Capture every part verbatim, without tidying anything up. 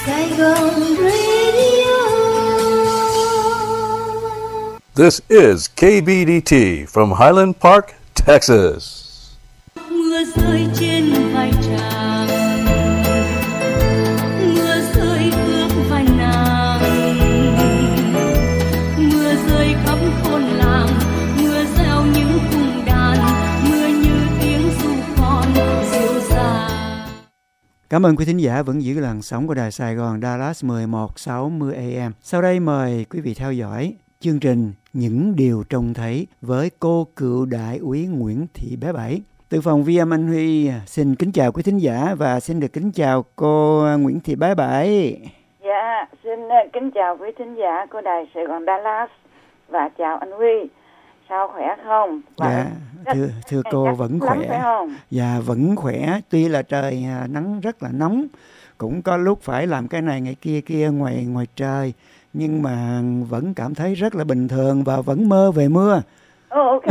Saigon Radio. This is K B D T from Highland Park, Texas. Mưa rơi trên vai chàng, mưa rơi ướt vai nàng, mưa rơi khắp thôn làng, mưa reo những cung đàn, mưa như tiếng ru con dịu dàng. Cảm ơn quý thính giả vẫn giữ làn sóng của Đài Sài Gòn Dallas mười một sáu mươi A M. Sau đây mời quý vị theo dõi chương trình Những Điều Trông Thấy với cô cựu đại úy Nguyễn Thị Bé Bảy. Từ phòng vi âm Anh Huy xin kính chào quý thính giả và xin được kính chào cô Nguyễn Thị Bé Bảy. Dạ, xin kính chào quý thính giả của Đài Sài Gòn Dallas và chào anh Huy. Sao khỏe không? Và Dạ, rất, thưa, thưa cô vẫn khỏe. phải không? Dạ, vẫn khỏe. Tuy là trời nắng rất là nóng, cũng có lúc phải làm cái này ngày kia kia ngoài ngoài trời, nhưng mà vẫn cảm thấy rất là bình thường và vẫn mơ về mưa. Oh, ok.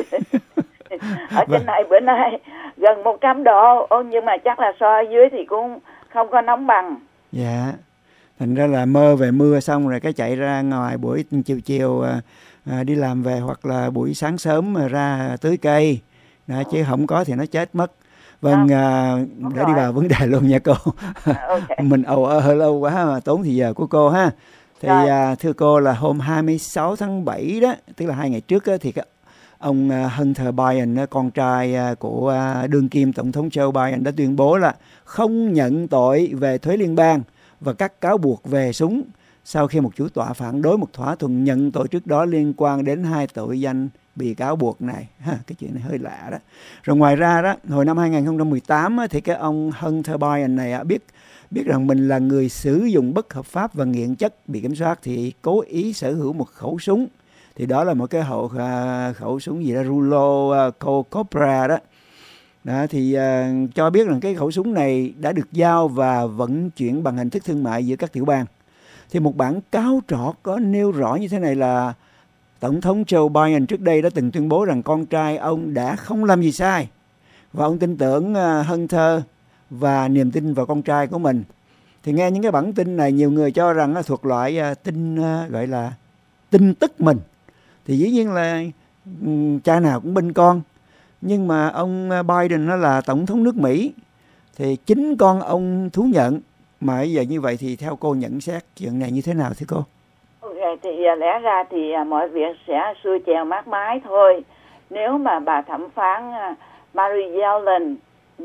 Ở trên này bữa nay gần một trăm độ, ô, nhưng mà chắc là so ở dưới thì cũng không có nóng bằng. Dạ, thành ra là mơ về mưa xong rồi cái chạy ra ngoài buổi chiều chiều à, đi làm về, hoặc là buổi sáng sớm ra tưới cây, đó, chứ không có thì nó chết mất. Vâng, à, để rồi. Đi vào vấn đề luôn nha cô. À, okay. Mình ầu hơi lâu quá mà tốn thì giờ của cô ha. Thì à, thưa cô là hôm hai mươi sáu tháng bảy đó, tức là hai ngày trước đó, thì cái ông Hunter Biden, con trai của đương kim tổng thống Joe Biden, đã tuyên bố là không nhận tội về thuế liên bang và các cáo buộc về súng, sau khi một chủ tọa phản đối một thỏa thuận nhận tội trước đó liên quan đến hai tội danh bị cáo buộc này. Ha, cái chuyện này hơi lạ đó. Rồi ngoài ra đó, hồi năm hai không một tám thì cái ông Hunter Biden này biết biết rằng mình là người sử dụng bất hợp pháp và nghiện chất bị kiểm soát, thì cố ý sở hữu một khẩu súng. Thì đó là một cái hậu uh, khẩu súng gì đó, Rulo uh, Cobra đó. Đó thì uh, cho biết rằng cái khẩu súng này đã được giao và vận chuyển bằng hình thức thương mại giữa các tiểu bang. Thì một bản cáo trạng có nêu rõ như thế này là Tổng thống Joe Biden trước đây đã từng tuyên bố rằng con trai ông đã không làm gì sai, và ông tin tưởng uh, Hunter và niềm tin vào con trai của mình. Thì nghe những cái bản tin này, nhiều người cho rằng uh, thuộc loại uh, tin uh, gọi là tin tức mình. Thì dĩ nhiên là um, cha nào cũng bên con. Nhưng mà ông Biden nó là tổng thống nước Mỹ, thì chính con ông thú nhận. Mà bây giờ như vậy thì theo cô nhận xét chuyện này như thế nào thưa cô? Ok, thì lẽ ra thì mọi việc sẽ xuôi chèo mát mái thôi. Nếu mà bà thẩm phán Mary Ellen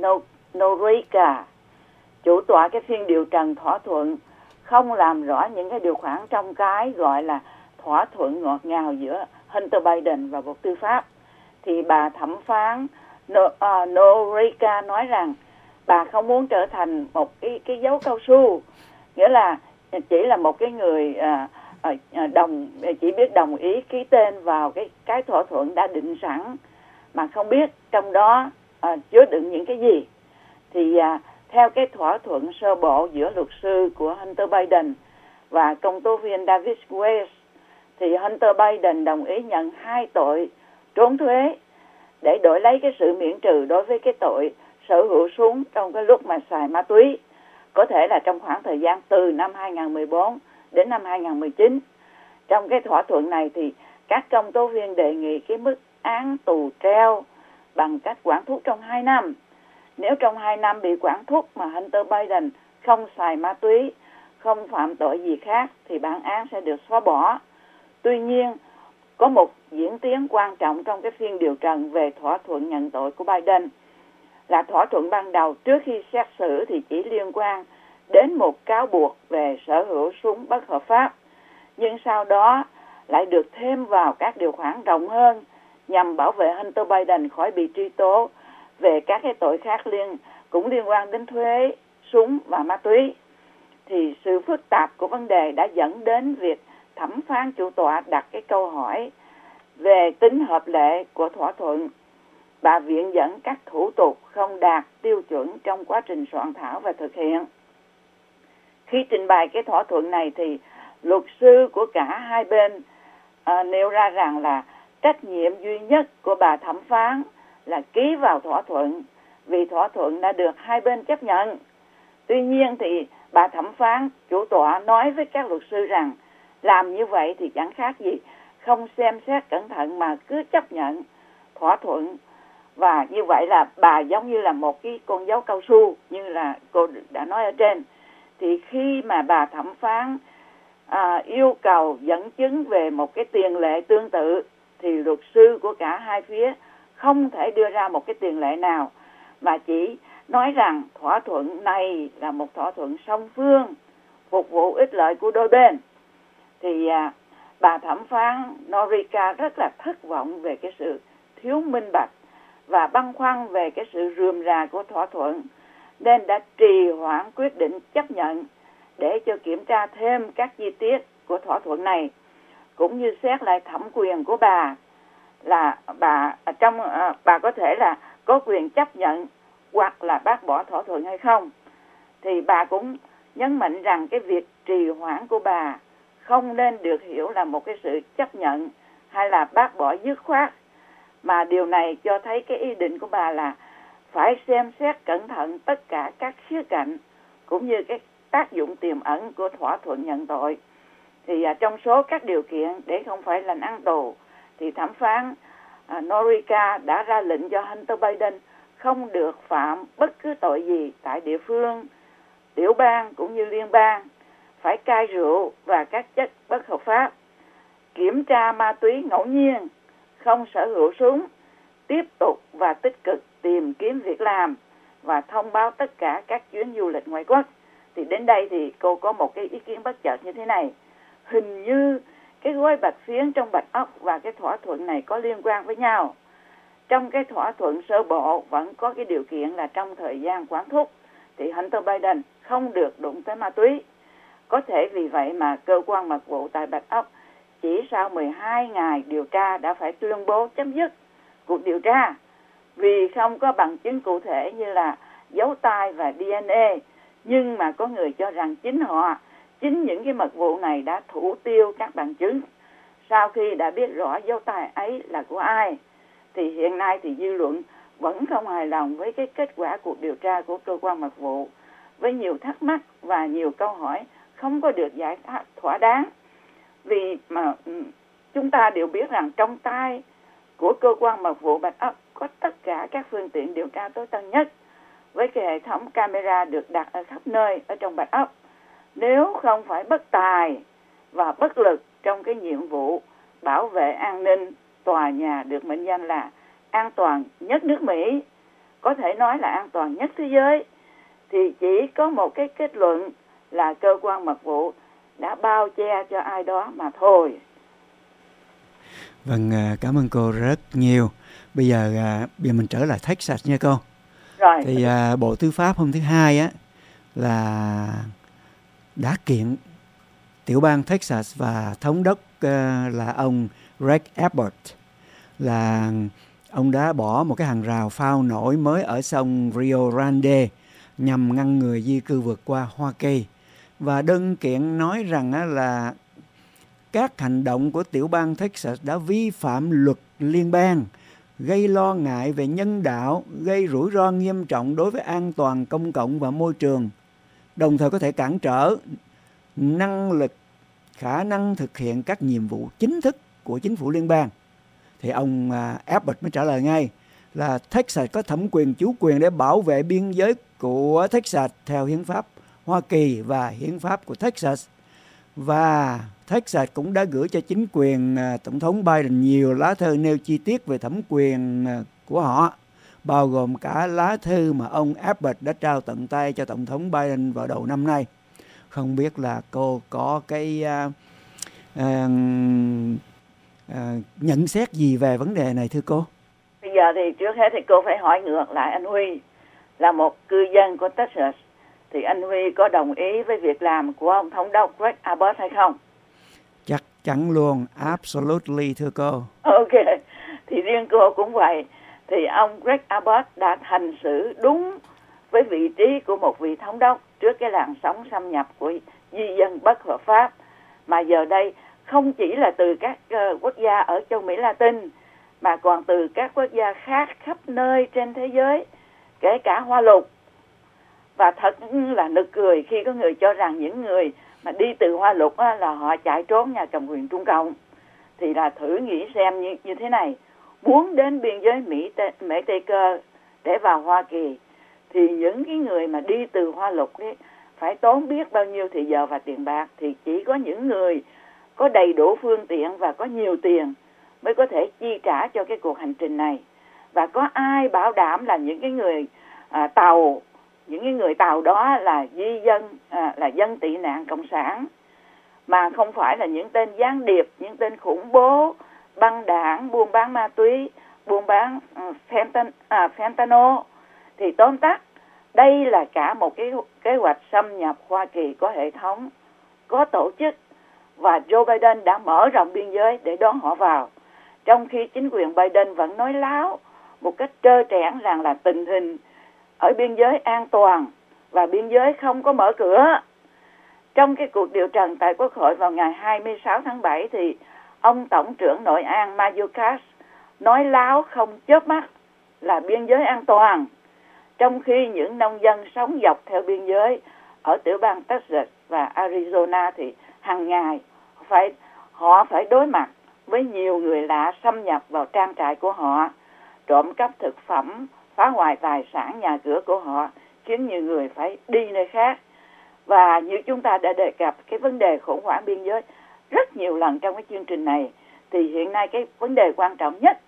Noreika, chủ tọa cái phiên điều trần thỏa thuận, không làm rõ những cái điều khoản trong cái gọi là thỏa thuận ngọt ngào giữa Hunter Biden và Bộ Tư pháp, thì bà thẩm phán no, uh, Noreika nói rằng bà không muốn trở thành một cái, cái dấu cao su, nghĩa là chỉ là một cái người uh, uh, đồng chỉ biết đồng ý ký tên vào cái cái thỏa thuận đã định sẵn mà không biết trong đó uh, chứa đựng những cái gì. Thì uh, theo cái thỏa thuận sơ bộ giữa luật sư của Hunter Biden và công tố viên David Weiss, thì Hunter Biden đồng ý nhận hai tội trốn thuế để đổi lấy cái sự miễn trừ đối với cái tội sở hữu súng trong cái lúc mà xài ma túy, có thể là trong khoảng thời gian từ năm hai không một bốn đến năm hai không một chín. Trong cái thỏa thuận này thì các công tố viên đề nghị cái mức án tù treo bằng cách quản thúc trong hai năm. Nếu trong hai năm bị quản thúc mà Hunter Biden không xài ma túy, không phạm tội gì khác, thì bản án sẽ được xóa bỏ. Tuy nhiên, có một diễn tiến quan trọng trong cái phiên điều trần về thỏa thuận nhận tội của Biden là thỏa thuận ban đầu trước khi xét xử thì chỉ liên quan đến một cáo buộc về sở hữu súng bất hợp pháp, nhưng sau đó lại được thêm vào các điều khoản rộng hơn nhằm bảo vệ Hunter Biden khỏi bị truy tố về các cái tội khác liên cũng liên quan đến thuế, súng và ma túy. Thì sự phức tạp của vấn đề đã dẫn đến việc thẩm phán chủ tọa đặt cái câu hỏi về tính hợp lệ của thỏa thuận. Bà viện dẫn các thủ tục không đạt tiêu chuẩn trong quá trình soạn thảo và thực hiện. Khi trình bày cái thỏa thuận này thì luật sư của cả hai bên uh, nêu ra rằng là trách nhiệm duy nhất của bà thẩm phán là ký vào thỏa thuận, vì thỏa thuận đã được hai bên chấp nhận. Tuy nhiên thì bà thẩm phán chủ tọa nói với các luật sư rằng làm như vậy thì chẳng khác gì không xem xét cẩn thận mà cứ chấp nhận thỏa thuận. Và như vậy là bà giống như là một cái con dấu cao su như là cô đã nói ở trên. Thì khi mà bà thẩm phán à, yêu cầu dẫn chứng về một cái tiền lệ tương tự thì luật sư của cả hai phía không thể đưa ra một cái tiền lệ nào, mà chỉ nói rằng thỏa thuận này là một thỏa thuận song phương phục vụ ích lợi của đôi bên. Thì à, bà thẩm phán Norika rất là thất vọng về cái sự thiếu minh bạch và băn khoăn về cái sự rườm rà của thỏa thuận, nên đã trì hoãn quyết định chấp nhận để cho kiểm tra thêm các chi tiết của thỏa thuận này, cũng như xét lại thẩm quyền của bà là bà trong à, bà có thể là có quyền chấp nhận hoặc là bác bỏ thỏa thuận hay không. Thì bà cũng nhấn mạnh rằng cái việc trì hoãn của bà không nên được hiểu là một cái sự chấp nhận hay là bác bỏ dứt khoát, mà điều này cho thấy cái ý định của bà là phải xem xét cẩn thận tất cả các khía cạnh cũng như cái tác dụng tiềm ẩn của thỏa thuận nhận tội. Thì à, trong số các điều kiện để không phải lệnh án tù thì thẩm phán à, Norika đã ra lệnh cho Hunter Biden không được phạm bất cứ tội gì tại địa phương, tiểu bang cũng như liên bang, phải cai rượu và các chất bất hợp pháp, kiểm tra ma túy ngẫu nhiên, không sở hữu súng, tiếp tục và tích cực tìm kiếm việc làm và thông báo tất cả các chuyến du lịch ngoại quốc. Thì đến đây thì cô có một cái ý kiến bất chợt như thế này. Hình như cái gói bạch phiến trong Bạch Ốc và cái thỏa thuận này có liên quan với nhau. Trong cái thỏa thuận sơ bộ vẫn có cái điều kiện là trong thời gian quản thúc thì Hunter Biden không được đụng tới ma túy. Có thể vì vậy mà cơ quan mật vụ tại Bạch Ốc chỉ sau mười hai ngày điều tra đã phải tuyên bố chấm dứt cuộc điều tra vì không có bằng chứng cụ thể như là dấu tay và đê en a. Nhưng mà có người cho rằng chính họ, chính những cái mật vụ này đã thủ tiêu các bằng chứng sau khi đã biết rõ dấu tay ấy là của ai. Thì hiện nay thì dư luận vẫn không hài lòng với cái kết quả cuộc điều tra của cơ quan mật vụ, với nhiều thắc mắc và nhiều câu hỏi không có được giải đáp thỏa đáng. Vì mà chúng ta đều biết rằng trong tay của cơ quan mật vụ Bạch Ốc có tất cả các phương tiện điều tra tối tân nhất, với cái hệ thống camera được đặt ở khắp nơi ở trong Bạch Ốc. Nếu không phải bất tài và bất lực trong cái nhiệm vụ bảo vệ an ninh tòa nhà được mệnh danh là an toàn nhất nước Mỹ, có thể nói là an toàn nhất thế giới, thì chỉ có một cái kết luận là cơ quan mật vụ đã bao che cho ai đó mà thôi. Vâng, cảm ơn cô rất nhiều. Bây giờ bây giờ mình trở lại Texas nha cô. Rồi. Thì à, Bộ Tư pháp hôm thứ Hai á là đã kiện tiểu bang Texas và thống đốc uh, là ông Greg Abbott, là ông đã bỏ một cái hàng rào phao nổi mới ở sông Rio Grande nhằm ngăn người di cư vượt qua Hoa Kỳ. Và đơn kiện nói rằng á, là các hành động của tiểu bang Texas đã vi phạm luật liên bang, gây lo ngại về nhân đạo, gây rủi ro nghiêm trọng đối với an toàn công cộng và môi trường, đồng thời có thể cản trở năng lực, khả năng thực hiện các nhiệm vụ chính thức của chính phủ liên bang. Thì ông Abbott mới trả lời ngay là Texas có thẩm quyền chủ quyền để bảo vệ biên giới của Texas theo hiến pháp Hoa Kỳ và hiến pháp của Texas. Và Texas cũng đã gửi cho chính quyền Tổng thống Biden nhiều lá thư nêu chi tiết về thẩm quyền của họ, bao gồm cả lá thư mà ông Abbott đã trao tận tay cho Tổng thống Biden vào đầu năm nay. Không biết là cô có cái uh, uh, uh, nhận xét gì về vấn đề này thưa cô? Bây giờ thì trước hết thì cô phải hỏi ngược lại anh Huy, là một cư dân của Texas, thì anh Huy có đồng ý với việc làm của ông thống đốc Greg Abbott hay không? Chắc chắn luôn, absolutely thưa cô. Ok, thì riêng cô cũng vậy. Thì ông Greg Abbott đã hành xử đúng với vị trí của một vị thống đốc trước cái làn sóng xâm nhập của di dân bất hợp pháp, mà giờ đây không chỉ là từ các uh, quốc gia ở châu Mỹ Latin, mà còn từ các quốc gia khác khắp nơi trên thế giới, kể cả Hoa Lục. Và thật là nực cười khi có người cho rằng những người mà đi từ Hoa Lục á, là họ chạy trốn nhà cầm quyền Trung Cộng. Thì là thử nghĩ xem như, như thế này, muốn đến biên giới Mỹ Mễ Tây Cơ để vào Hoa Kỳ thì những cái người mà đi từ Hoa Lục ấy, phải tốn biết bao nhiêu thời giờ và tiền bạc. Thì chỉ có những người có đầy đủ phương tiện và có nhiều tiền mới có thể chi trả cho cái cuộc hành trình này. Và có ai bảo đảm là những cái người à, tàu những cái người tàu đó là di dân à, là dân tị nạn cộng sản, mà không phải là những tên gián điệp, những tên khủng bố, băng đảng, buôn bán ma túy, buôn bán uh, fentan, à, fentanyl. Thì tóm tắt, đây là cả một cái kế hoạch xâm nhập Hoa Kỳ có hệ thống, có tổ chức, và Joe Biden đã mở rộng biên giới để đón họ vào. Trong khi chính quyền Biden vẫn nói láo một cách trơ trẽn rằng là tình hình ở biên giới an toàn và biên giới không có mở cửa. Trong cái cuộc điều trần tại Quốc hội vào ngày hai mươi sáu tháng bảy thì ông Tổng trưởng Nội an Mayorkas nói láo không chớp mắt là biên giới an toàn, trong khi những nông dân sống dọc theo biên giới ở tiểu bang Texas và Arizona thì hàng ngày phải họ phải đối mặt với nhiều người lạ xâm nhập vào trang trại của họ, trộm cắp thực phẩm, phá hoại tài sản nhà cửa của họ, khiến nhiều người phải đi nơi khác. Và như chúng ta đã đề cập cái vấn đề khủng hoảng biên giới rất nhiều lần trong cái chương trình này, thì hiện nay cái vấn đề quan trọng nhất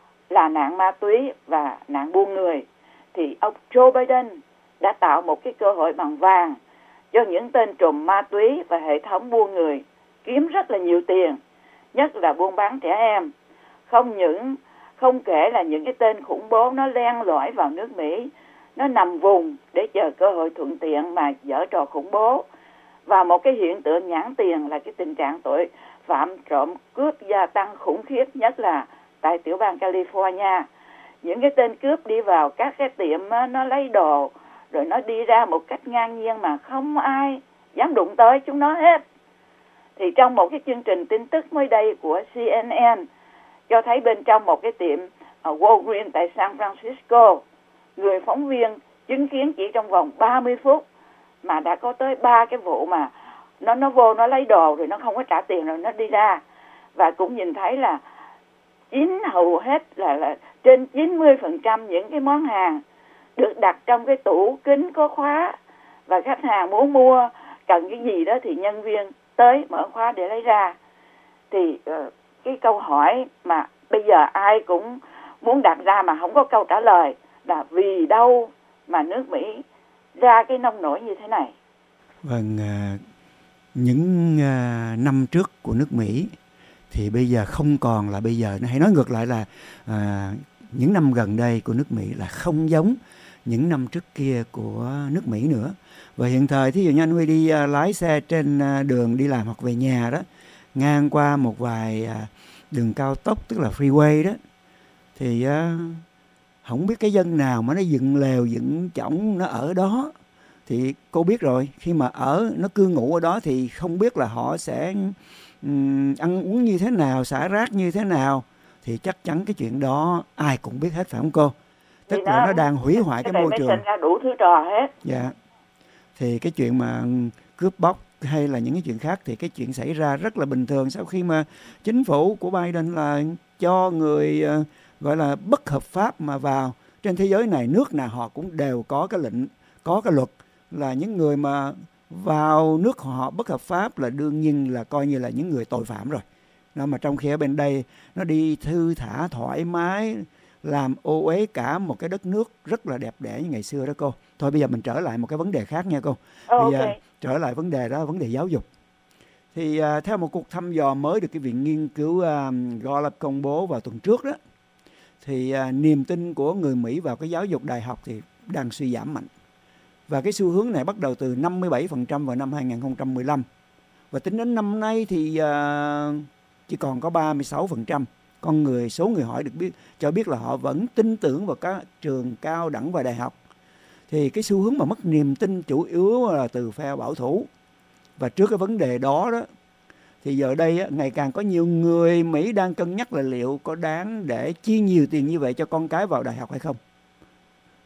là nạn ma túy và nạn buôn người. Thì ông Joe Biden đã tạo một cái cơ hội bằng vàng cho những tên trùm ma túy và hệ thống buôn người kiếm rất là nhiều tiền, nhất là buôn bán trẻ em. Không những không kể là những cái tên khủng bố nó len lỏi vào nước Mỹ, nó nằm vùng để chờ cơ hội thuận tiện mà giở trò khủng bố. Và một cái hiện tượng nhãn tiền là cái tình trạng tội phạm trộm cướp gia tăng khủng khiếp, nhất là tại tiểu bang California. Những cái tên cướp đi vào các cái tiệm nó lấy đồ rồi nó đi ra một cách ngang nhiên mà không ai dám đụng tới chúng nó hết. Thì trong một cái chương trình tin tức mới đây của C N N cho thấy bên trong một cái tiệm ở Walgreens tại San Francisco, người phóng viên chứng kiến chỉ trong vòng ba mươi phút mà đã có tới ba cái vụ mà nó nó vô nó lấy đồ rồi nó không có trả tiền rồi nó đi ra. Và cũng nhìn thấy là chín hầu hết là, là trên chín mươi phần trăm những cái món hàng được đặt trong cái tủ kính có khóa, và khách hàng muốn mua cần cái gì đó thì nhân viên tới mở khóa để lấy ra. Thì uh, cái câu hỏi mà bây giờ ai cũng muốn đặt ra mà không có câu trả lời là vì đâu mà nước Mỹ ra cái nông nổi như thế này. Vâng, uh, những uh, năm trước của nước Mỹ thì bây giờ không còn là bây giờ. Hãy nói ngược lại là uh, những năm gần đây của nước Mỹ là không giống những năm trước kia của nước Mỹ nữa. Và hiện thời thí dụ như anh Huy đi uh, lái xe trên uh, đường đi làm hoặc về nhà đó, ngang qua một vài uh, đường cao tốc tức là freeway đó, thì uh, không biết cái dân nào mà nó dựng lều dựng chõng nó ở đó. Thì cô biết rồi, khi mà ở nó cư ngụ ở đó thì không biết là họ sẽ um, ăn uống như thế nào, xả rác như thế nào. Thì chắc chắn cái chuyện đó ai cũng biết hết, phải không cô? Tức thì là nó, nó đang hủy hoại cái, cái môi trường. Ra đủ thứ trò hết. Dạ. Thì cái chuyện mà cướp bóc hay là những cái chuyện khác thì cái chuyện xảy ra rất là bình thường sau khi mà chính phủ của Biden là cho người uh, gọi là bất hợp pháp mà vào. Trên thế giới này nước nào họ cũng đều có cái lệnh, có cái luật là những người mà vào nước họ bất hợp pháp là đương nhiên là coi như là những người tội phạm rồi. Nó mà trong khi ở bên đây nó đi thư thả thoải mái, làm ô uế cả một cái đất nước rất là đẹp đẽ như ngày xưa đó cô. Thôi bây giờ mình trở lại một cái vấn đề khác nha cô. Oh, bây giờ okay. trở lại vấn đề đó, vấn đề giáo dục. Thì uh, theo một cuộc thăm dò mới được cái viện nghiên cứu uh, Gallup công bố vào tuần trước đó, thì uh, niềm tin của người Mỹ vào cái giáo dục đại học thì đang suy giảm mạnh. Và cái xu hướng này bắt đầu từ năm mươi bảy phần trăm vào năm hai không một lăm. Và tính đến năm nay thì uh, chỉ còn có ba mươi sáu phần trăm con người, số người hỏi được biết cho biết là họ vẫn tin tưởng vào các trường cao đẳng và đại học. Thì cái xu hướng mà mất niềm tin chủ yếu là từ phe bảo thủ. Và trước cái vấn đề đó đó thì giờ đây á, ngày càng có nhiều người Mỹ đang cân nhắc là liệu có đáng để chi nhiều tiền như vậy cho con cái vào đại học hay không.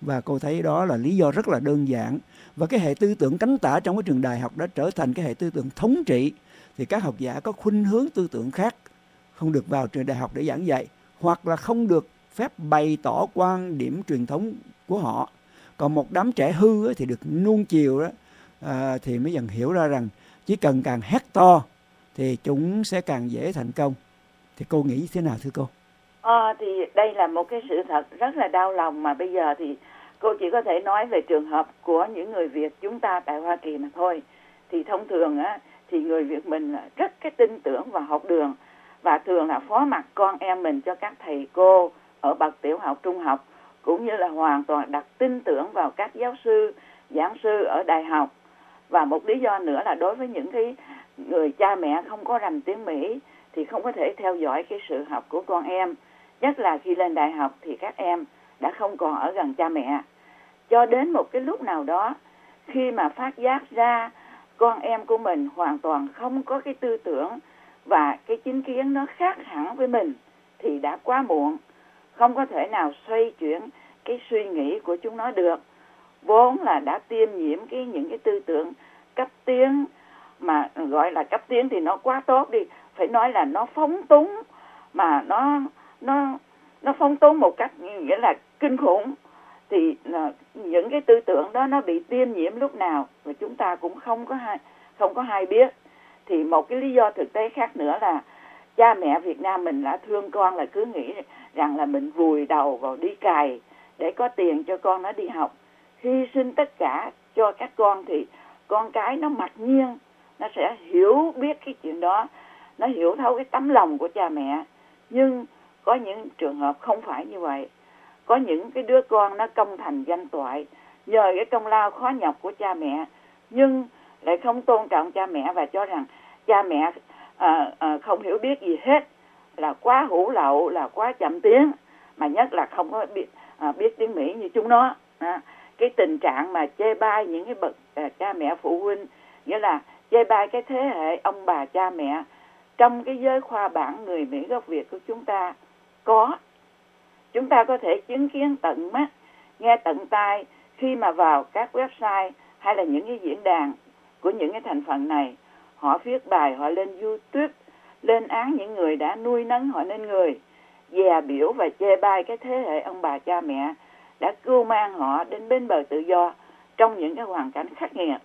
Và cô thấy đó là lý do rất là đơn giản. Và cái hệ tư tưởng cánh tả trong cái trường đại học đã trở thành cái hệ tư tưởng thống trị. Thì các học giả có khuynh hướng tư tưởng khác không được vào trường đại học để giảng dạy, hoặc là không được phép bày tỏ quan điểm truyền thống của họ. Còn một đám trẻ hư thì được nuông chiều đó, à, thì mới dần hiểu ra rằng chỉ cần càng hét to thì chúng sẽ càng dễ thành công. Thì cô nghĩ thế nào thưa cô? À, thì đây là một cái sự thật rất là đau lòng, mà bây giờ thì cô chỉ có thể nói về trường hợp của những người Việt chúng ta tại Hoa Kỳ mà thôi. Thì thông thường á, thì người Việt mình rất cái tin tưởng vào học đường, và thường là phó mặc con em mình cho các thầy cô ở bậc tiểu học, trung học, cũng như là hoàn toàn đặt tin tưởng vào các giáo sư, giảng sư ở đại học. Và một lý do nữa là đối với những cái người cha mẹ không có rành tiếng Mỹ thì không có thể theo dõi cái sự học của con em. Nhất là khi lên đại học thì các em đã không còn ở gần cha mẹ. Cho đến một cái lúc nào đó, khi mà phát giác ra con em của mình hoàn toàn không có cái tư tưởng và cái chính kiến nó khác hẳn với mình, thì đã quá muộn. Không có thể nào xoay chuyển cái suy nghĩ của chúng nó được. Vốn là đã tiêm nhiễm cái những cái tư tưởng cấp tiến, mà gọi là cấp tiến thì nó quá tốt đi, phải nói là nó phóng túng, mà nó nó nó phóng túng một cách nghĩa là kinh khủng. Thì những cái tư tưởng đó nó bị tiêm nhiễm lúc nào và chúng ta cũng không có hay, không có hay biết. Thì một cái lý do thực tế khác nữa là cha mẹ Việt Nam mình đã thương con là cứ nghĩ rằng là mình vùi đầu vào đi cày để có tiền cho con nó đi học, hy sinh tất cả cho các con, thì con cái nó mặc nhiên nó sẽ hiểu biết cái chuyện đó, nó hiểu thấu cái tấm lòng của cha mẹ. Nhưng có những trường hợp không phải như vậy. Có những cái đứa con nó công thành danh toại nhờ cái công lao khó nhọc của cha mẹ, nhưng lại không tôn trọng cha mẹ và cho rằng cha mẹ à, à, không hiểu biết gì hết, là quá hủ lậu, là quá chậm tiếng, mà nhất là không có biết, à, biết tiếng Mỹ như chúng nó. À, cái tình trạng mà chê bai những cái bậc à, cha mẹ phụ huynh, nghĩa là chê bai cái thế hệ ông bà cha mẹ trong cái giới khoa bản người Mỹ gốc Việt của chúng ta có. Chúng ta có thể chứng kiến tận mắt, nghe tận tai khi mà vào các website hay là những cái diễn đàn của những cái thành phần này. Họ viết bài, họ lên YouTube, lên án những người đã nuôi nấng họ nên người, dè biểu và chê bai cái thế hệ ông bà cha mẹ đã cưu mang họ đến bến bờ tự do trong những cái hoàn cảnh khắc nghiệt.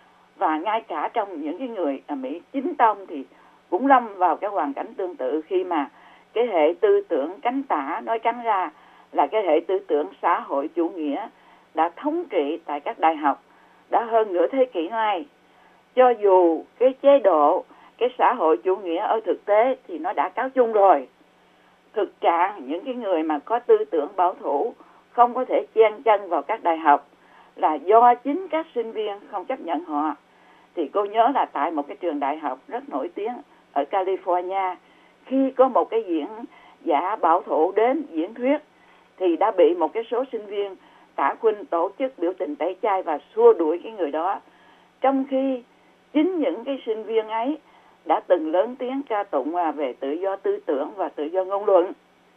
Và ngay cả trong những cái người ở Mỹ chính tông thì cũng lâm vào cái hoàn cảnh tương tự, khi mà cái hệ tư tưởng cánh tả, nói trắng ra là cái hệ tư tưởng xã hội chủ nghĩa đã thống trị tại các đại học đã hơn nửa thế kỷ nay. Cho dù cái chế độ, cái xã hội chủ nghĩa ở thực tế thì nó đã cáo chung rồi. Thực trạng những cái người mà có tư tưởng bảo thủ không có thể chen chân vào các đại học là do chính các sinh viên không chấp nhận họ. Thì cô nhớ là tại một cái trường đại học rất nổi tiếng ở California, khi có một cái diễn giả bảo thủ đến diễn thuyết thì đã bị một cái số sinh viên cả khuynh tổ chức biểu tình tẩy chay và xua đuổi cái người đó. Trong khi chính những cái sinh viên ấy đã từng lớn tiếng ca tụng về tự do tư tưởng và tự do ngôn luận.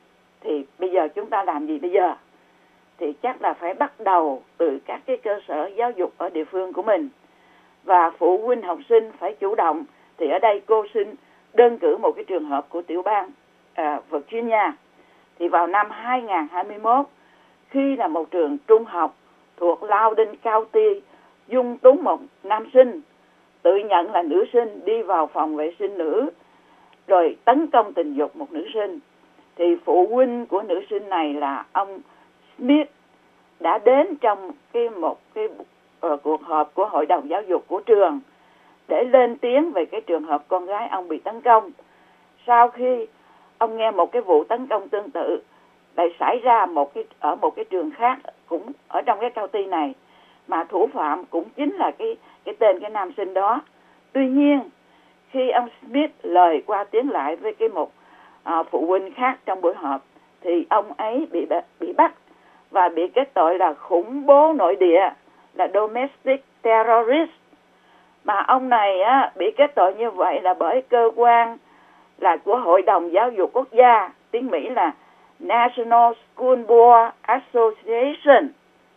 Thì bây giờ chúng ta làm gì bây giờ? Thì chắc là phải bắt đầu từ các cái cơ sở giáo dục ở địa phương của mình. Và phụ huynh học sinh phải chủ động. Thì ở đây cô xin đơn cử một cái trường hợp của tiểu bang à, Virginia. Thì vào năm hai nghìn không trăm hai mươi mốt, khi là một trường trung học thuộc Loudoun County dung túng một nam sinh tự nhận là nữ sinh đi vào phòng vệ sinh nữ rồi tấn công tình dục một nữ sinh, thì phụ huynh của nữ sinh này là ông Smith đã đến trong cái một cái uh, cuộc họp của hội đồng giáo dục của trường để lên tiếng về cái trường hợp con gái ông bị tấn công. Sau khi ông nghe một cái vụ tấn công tương tự lại xảy ra một cái ở một cái trường khác cũng ở trong cái county này, mà thủ phạm cũng chính là cái cái tên cái nam sinh đó. Tuy nhiên khi ông Smith lời qua tiếng lại với cái một à, phụ huynh khác trong buổi họp thì ông ấy bị bị bắt và bị kết tội là khủng bố nội địa, là domestic terrorist. Mà ông này á, bị kết tội như vậy là bởi cơ quan là của Hội đồng Giáo dục Quốc gia, tiếng Mỹ là National School Board Association.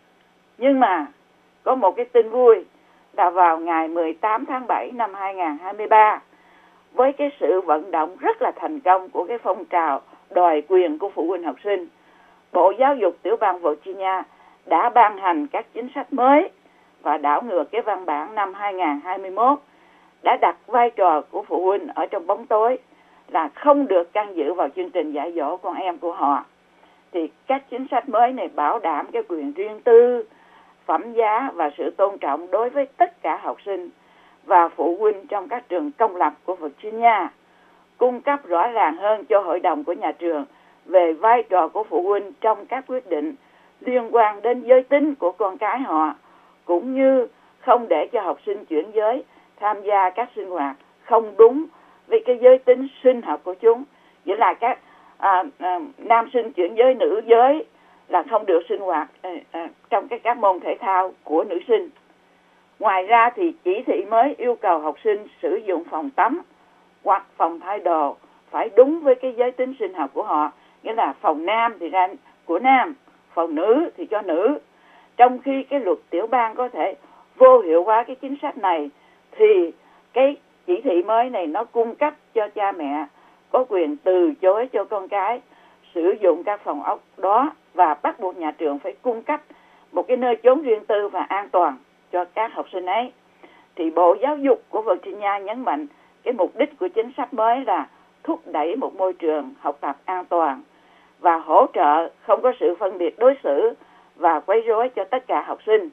Nhưng mà có một cái tin vui là vào ngày mười tám tháng bảy năm hai nghìn không trăm hai mươi ba, với cái sự vận động rất là thành công của cái phong trào đòi quyền của phụ huynh học sinh, Bộ Giáo dục tiểu bang Virginia đã ban hành các chính sách mới và đảo ngược cái văn bản năm hai nghìn không trăm hai mươi mốt đã đặt vai trò của phụ huynh ở trong bóng tối, là không được can dự vào chương trình dạy dỗ con em của họ. Thì các chính sách mới này bảo đảm cái quyền riêng tư, phẩm giá và sự tôn trọng đối với tất cả học sinh và phụ huynh trong các trường công lập của Virginia, cung cấp rõ ràng hơn cho hội đồng của nhà trường về vai trò của phụ huynh trong các quyết định liên quan đến giới tính của con cái họ, cũng như không để cho học sinh chuyển giới tham gia các sinh hoạt không đúng với cái giới tính sinh học của chúng. Nghĩa là các à, à, nam sinh chuyển giới, nữ giới là không được sinh hoạt à, à, trong cái các môn thể thao của nữ sinh. Ngoài ra thì chỉ thị mới yêu cầu học sinh sử dụng phòng tắm hoặc phòng thay đồ phải đúng với cái giới tính sinh học của họ. Nghĩa là phòng nam thì ra của nam, phòng nữ thì cho nữ. Trong khi cái luật tiểu bang có thể vô hiệu hóa cái chính sách này, thì cái chỉ thị mới này nó cung cấp cho cha mẹ có quyền từ chối cho con cái sử dụng các phòng ốc đó, và bắt buộc nhà trường phải cung cấp một cái nơi chốn riêng tư và an toàn cho các học sinh ấy. Thì Bộ Giáo dục của Virginia nhấn mạnh cái mục đích của chính sách mới là thúc đẩy một môi trường học tập an toàn và hỗ trợ không có sự phân biệt đối xử và quấy rối cho tất cả học sinh.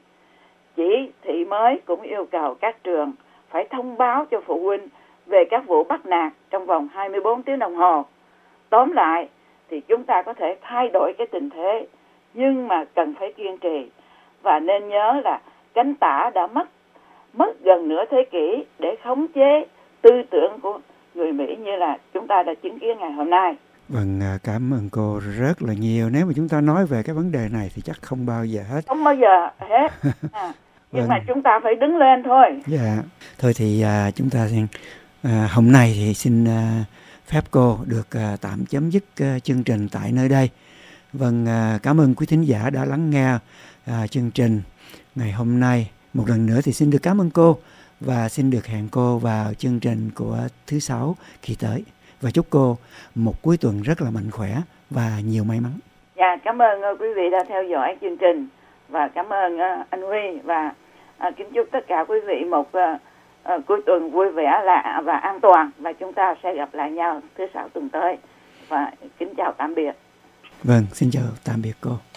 Chỉ thị mới cũng yêu cầu các trường phải thông báo cho phụ huynh về các vụ bắt nạt trong vòng hai mươi bốn tiếng đồng hồ. Tóm lại thì chúng ta có thể thay đổi cái tình thế, nhưng mà cần phải kiên trì. Và nên nhớ là cánh tả đã mất mất gần nửa thế kỷ để khống chế tư tưởng của người Mỹ như là chúng ta đã chứng kiến ngày hôm nay. Vâng, cảm ơn cô rất là nhiều. Nếu mà chúng ta nói về cái vấn đề này thì chắc không bao giờ hết. Không bao giờ hết. À, nhưng vâng. mà chúng ta phải đứng lên thôi. Dạ. Thôi thì à, chúng ta xin à, hôm nay thì xin à, phép cô được à, tạm chấm dứt à, chương trình tại nơi đây. Vâng, à, cảm ơn quý thính giả đã lắng nghe à, chương trình ngày hôm nay. Một lần nữa thì xin được cảm ơn cô và xin được hẹn cô vào chương trình của thứ sáu kỳ tới. Và chúc cô một cuối tuần rất là mạnh khỏe và nhiều may mắn. Dạ, cảm ơn uh, quý vị đã theo dõi chương trình, và cảm ơn uh, anh Huy, và uh, kính chúc tất cả quý vị một uh, uh, cuối tuần vui vẻ là và an toàn, và chúng ta sẽ gặp lại nhau thứ sáu tuần tới. Và kính chào tạm biệt. Vâng, xin chào tạm biệt cô.